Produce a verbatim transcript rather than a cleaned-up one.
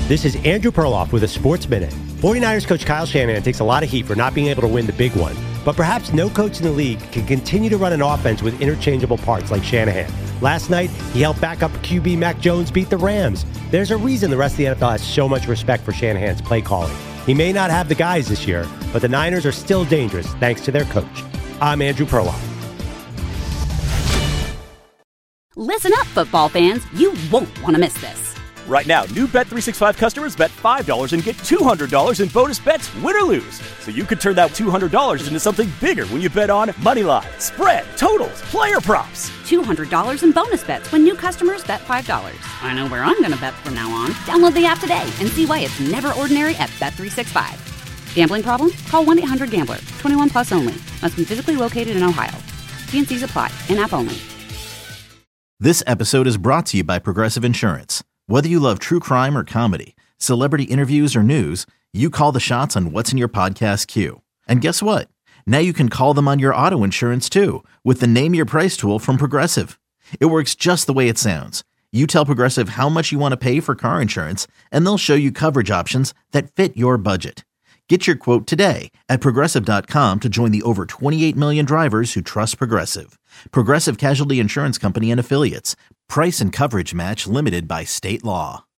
This is Andrew Perloff with a Sports Minute. 49ers coach Kyle Shanahan takes a lot of heat for not being able to win the big one, but perhaps no coach in the league can continue to run an offense with interchangeable parts like Shanahan. Last night, he helped backup Q B Mac Jones beat the Rams. There's a reason the rest of the N F L has so much respect for Shanahan's play calling. He may not have the guys this year, but the Niners are still dangerous thanks to their coach. I'm Andrew Perloff. Listen up, football fans. You won't want to miss this. Right now, new Bet three sixty-five customers bet five dollars and get two hundred dollars in bonus bets, win or lose. So you could turn that two hundred dollars into something bigger when you bet on money line, spread, totals, player props. two hundred dollars in bonus bets when new customers bet five dollars. I know where I'm going to bet from now on. Download the app today and see why it's never ordinary at Bet three sixty-five. Gambling problem? Call one eight hundred gambler. twenty-one plus only. Must be physically located in Ohio. T and C's apply. In-app only. This episode is brought to you by Progressive Insurance. Whether you love true crime or comedy, celebrity interviews or news, you call the shots on what's in your podcast queue. And guess what? Now you can call them on your auto insurance too with the Name Your Price tool from Progressive. It works just the way it sounds. You tell Progressive how much you want to pay for car insurance, and they'll show you coverage options that fit your budget. Get your quote today at Progressive dot com to join the over twenty-eight million drivers who trust Progressive. Progressive Casualty Insurance Company and Affiliates. Price and coverage match limited by state law.